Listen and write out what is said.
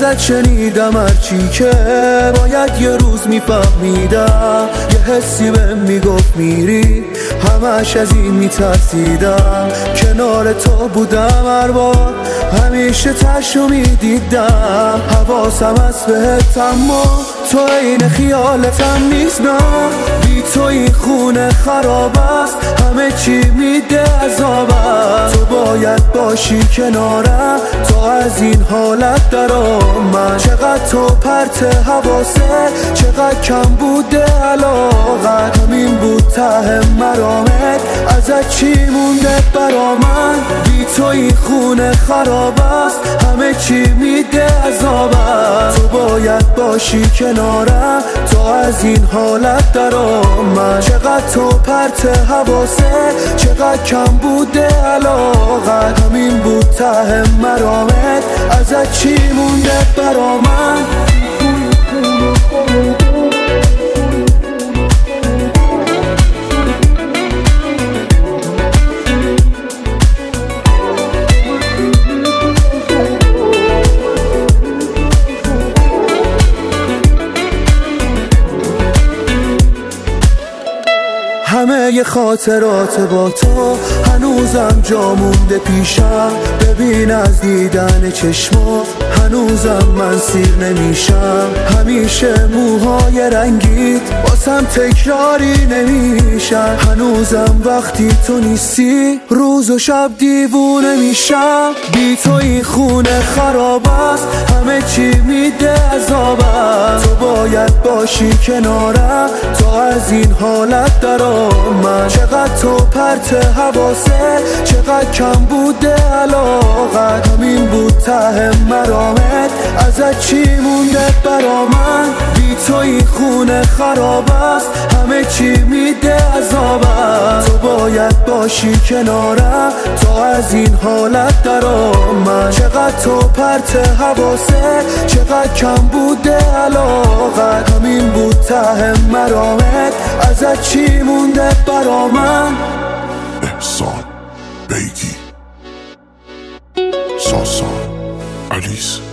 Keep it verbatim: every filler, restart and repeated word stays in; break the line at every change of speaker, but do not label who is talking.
ازت شنیدم هرچی که باید یه روز میفهمیدم، یه حسی بهم میگفت میری، همش از این میترسیدم. کنار تو بودم هر بار، همیشه تشو میدیدم، حواسم از بهت اما تو این خیالتم نیست. نه بی تو این خونه خراب است، همه چی میده عذابم. تو باید باشی کنارم تا از این حالت درآمد. چقدر تو پرت حواسه، چقدر کم بوده علاقت، همین بود ته مرامت، ازت چی مونده برا من؟ بی تو این خونه خراب است، همه چی میده عذابم. تو باید باشی کنارم تا از این حالت درآمد. چقدر تو پرت حواسه، چقدر کم بوده علاقت، همین بود ته مرامت، ازت چی مونده برا من؟ همه ی خاطرات با تو هنوزم جا مونده پیشم. ببین از دیدن چشما هنوزم من سیر نمیشم. همیشه موهای رنگیت واسم تکراری نمیشن. هنوزم وقتی تو نیستی روز و شب دیوونه میشم. بی تو این خونه خراب است، همه چی میده عذابم. تو باید باشی کنارم تا از این حالت درآمد. چقدر تو پرت حواسه، چقدر کم بوده علاقت، همین بود ته مرامت، ازت چی مونده برا من؟ بی تو این خونه خراب است، همه چی میده عذابم. تو باید باشی کنارم تا از این حالت درآمد. چقدر تو پرت حواسه، چقدر کم بوده علاقت، همین بود ته مرامت، ازت چی مونده برا من؟
احسان بیگی، ساسان، آلیس